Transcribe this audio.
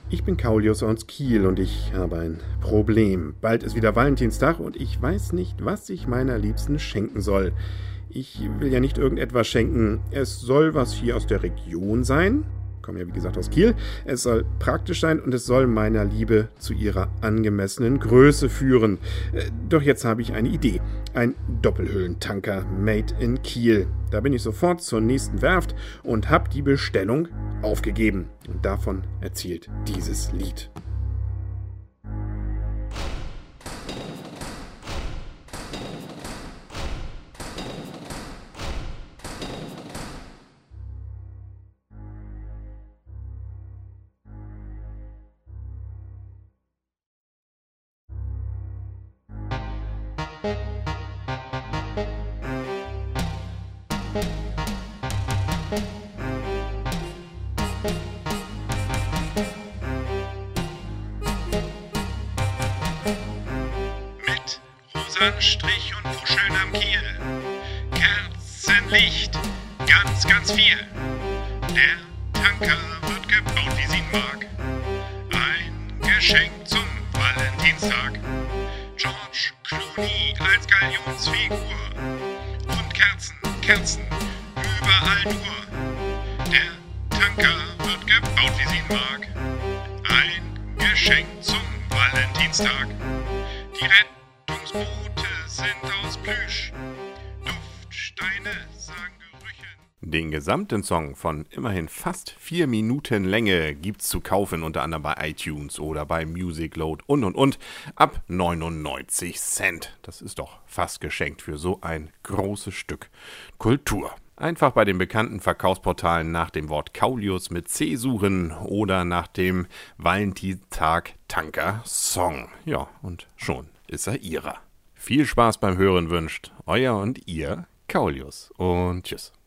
Ich bin Kaulius aus Kiel und ich habe ein Problem. Bald ist wieder Valentinstag und ich weiß nicht, was ich meiner Liebsten schenken soll. Ich will ja nicht irgendetwas schenken. Es soll was hier aus der Region sein. Ich komme ja wie gesagt aus Kiel. Es soll praktisch sein und es soll meiner Liebe zu ihrer angemessenen Größe führen. Doch jetzt habe ich eine Idee. Ein Doppelhüllentanker made in Kiel. Da bin ich sofort zur nächsten Werft und habe die Bestellung aufgegeben. Und davon erzählt dieses Lied. Mit Rosenstrich und Muscheln am Kiel, Kerzenlicht, ganz, ganz viel. Der Tanker wird gebaut, wie sie ihn mag. Ein Geschenk zum Valentinstag. George Clooney als Galionsfigur. Und Kerzen, Kerzen, überall nur. Der Tanker wird gebaut, wie sie ihn mag. Ein Geschenk zum Valentinstag. Die Rettungsboote sind aus Plüsch. Duftsteine sagen Gerüche. Den gesamten Song von immerhin fast 4 Minuten Länge gibt's zu kaufen, unter anderem bei iTunes oder bei Musicload und, ab 99 Cent. Das ist doch fast geschenkt für so ein großes Stück Kultur. Einfach bei den bekannten Verkaufsportalen nach dem Wort Kaulius mit C suchen oder nach dem Valentinstag-Tanker-Song. Ja, und schon ist er ihrer. Viel Spaß beim Hören wünscht euer und ihr Kaulius und tschüss.